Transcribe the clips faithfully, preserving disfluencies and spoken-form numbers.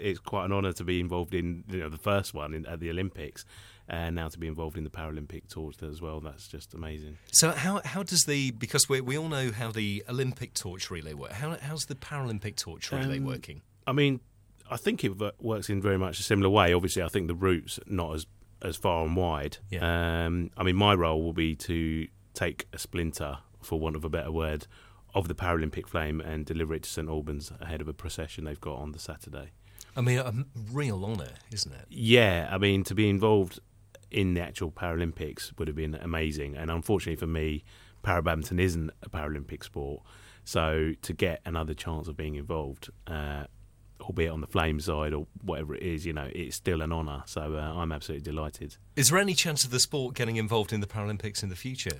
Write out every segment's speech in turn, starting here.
it's quite an honour to be involved in, you know, the first one in, at the Olympics, and now to be involved in the Paralympic torch as well. That's just amazing. So how how does the, because we we all know how the Olympic torch relay works, how how's the Paralympic torch relay Um, working? I mean, I think it works in very much a similar way. Obviously, I think the route's not as as far and wide. Yeah. Um, I mean, my role will be to take a splinter, for want of a better word, of the Paralympic flame and deliver it to St Albans ahead of a procession they've got on the Saturday. I mean, a real honour, isn't it? Yeah, I mean, to be involved in the actual Paralympics would have been amazing. And unfortunately for me, parabadminton isn't a Paralympic sport. So to get another chance of being involved, uh, albeit on the flame side or whatever it is, you know, it's still an honour. So uh, I'm absolutely delighted. Is there any chance of the sport getting involved in the Paralympics in the future?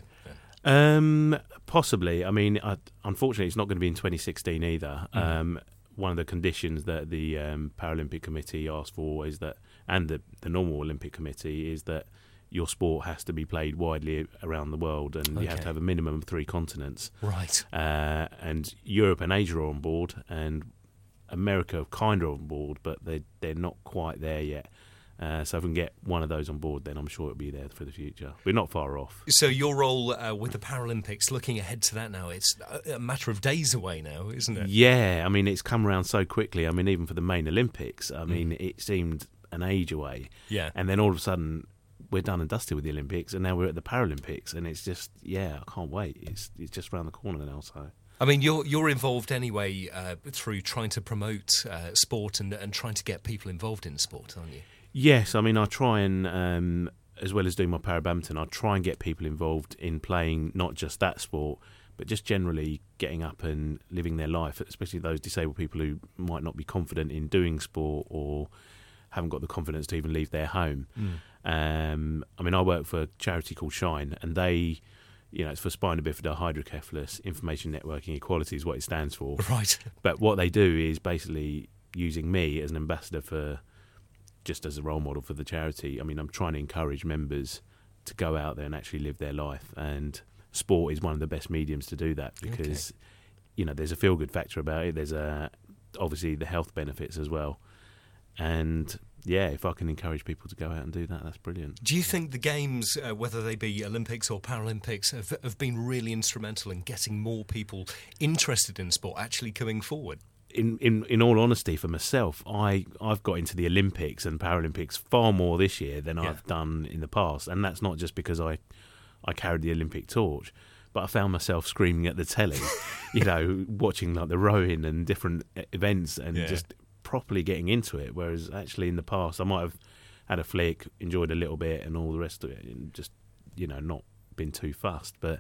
Um, possibly. I mean, I, unfortunately, it's not going to be in twenty sixteen either. Mm. Um, one of the conditions that the um, Paralympic Committee asked for is that, and the, the normal Olympic Committee, is that your sport has to be played widely around the world, and Okay. you have to have a minimum of three continents. Right. Uh, and Europe and Asia are on board, and America are kind of on board, but they they're not quite there yet. Uh, so if we can get one of those on board, then I'm sure it'll be there for the future. We're not far off. So your role uh, with the Paralympics, looking ahead to that now, it's a matter of days away now, isn't it? Yeah, I mean, it's come around so quickly. I mean, even for the main Olympics, I mean, Mm. it seemed an age away. Yeah. And then all of a sudden, we're done and dusted with the Olympics, and now we're at the Paralympics, and it's just, yeah, I can't wait. It's it's just around the corner now, so... I mean, you're you're involved anyway uh, through trying to promote uh, sport and, and trying to get people involved in sport, aren't you? Yes, I mean, I try and, um, as well as doing my parabadminton, I try and get people involved in playing not just that sport, but just generally getting up and living their life, especially those disabled people who might not be confident in doing sport or haven't got the confidence to even leave their home. Mm. Um, I mean, I work for a charity called Shine, and they, you know, it's for spina bifida hydrocephalus information networking equality is what it stands for. Right. But what they do is basically using me as an ambassador for, just as a role model for the charity. I mean, I'm trying to encourage members to go out there and actually live their life, and sport is one of the best mediums to do that because, Okay. you know, there's a feel-good factor about it. There's a, obviously the health benefits as well. And yeah, if I can encourage people to go out and do that, that's brilliant. Do you think the games, uh, whether they be Olympics or Paralympics, have, have been really instrumental in getting more people interested in sport actually coming forward? In, in in all honesty, for myself, I, I've got into the Olympics and Paralympics far more this year than Yeah. I've done in the past. And that's not just because I, I carried the Olympic torch, but I found myself screaming at the telly, you know, watching like the rowing and different e- events and Yeah. just properly getting into it. Whereas actually in the past, I might have had a flick, enjoyed a little bit and all the rest of it, and just, you know, not been too fussed. But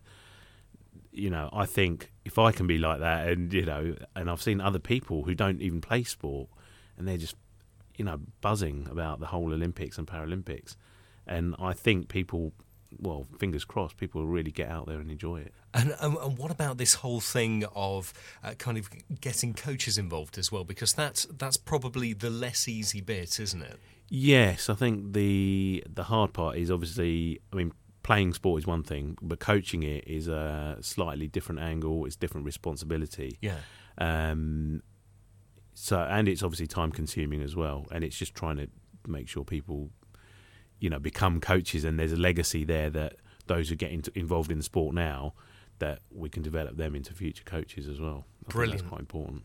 you know, I think if I can be like that, and you know, and I've seen other people who don't even play sport, and they're just, you know, buzzing about the whole Olympics and Paralympics, and I think people, well, fingers crossed, people will really get out there and enjoy it. And, and, and what about this whole thing of uh, kind of getting coaches involved as well? Because that's that's probably the less easy bit, isn't it? Yes, I think the the hard part is obviously, I mean, playing sport is one thing, but coaching it is a slightly different angle. It's different responsibility. Yeah. Um, so, and it's obviously time consuming as well. And it's just trying to make sure people, you know, become coaches, and there's a legacy there that those who get into, involved in the sport now, that we can develop them into future coaches as well. I Brilliant. think that's quite important.